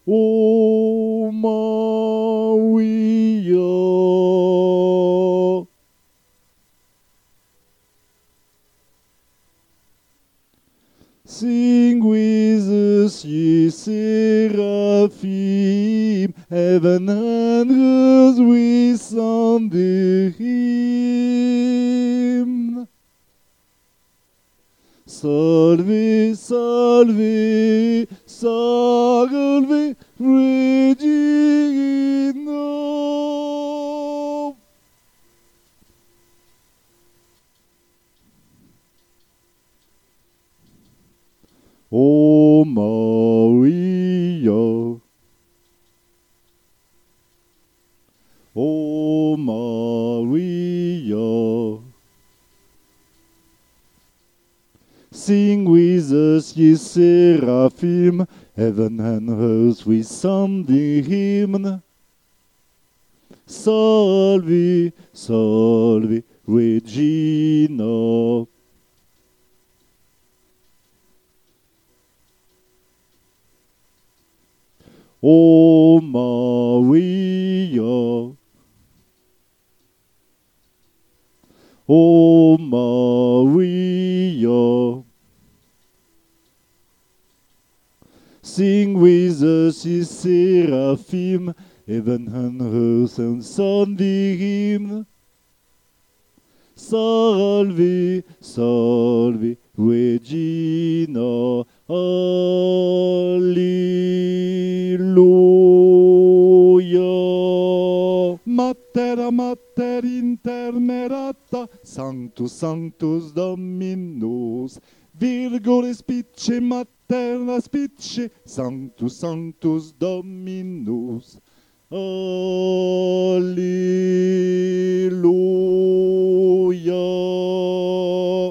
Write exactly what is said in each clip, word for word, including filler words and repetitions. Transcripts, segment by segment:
O Maria. Sing with us, ye seraphim, heaven and earth we sound the hymn. Salve, salve, salve, Regina. O Maria. O Maria. Sing with us, ye seraphim, heaven and earth we sound the hymn. Salve, salve, Regina. O Maria. O Maria. Sing with us, ye seraphim, heaven and earth and sound the hymn. Salve, salve, Regina. Alleluia. Mater, mater intermerata, Sanctus, Sanctus Dominus, Virgo spice materna spice, Sanctus, Sanctus Dominus. Alleluia.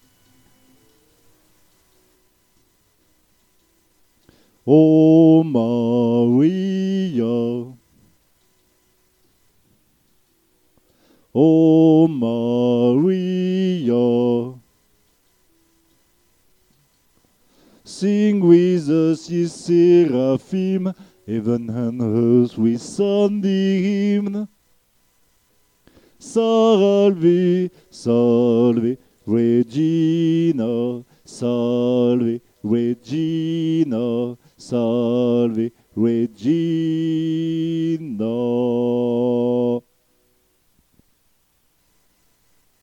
O Maria. O Maria. Sing with us, ye seraphim, heaven and earth we sound the hymn. Salve, salve, Regina. Salve, Regina. Salve, Regina.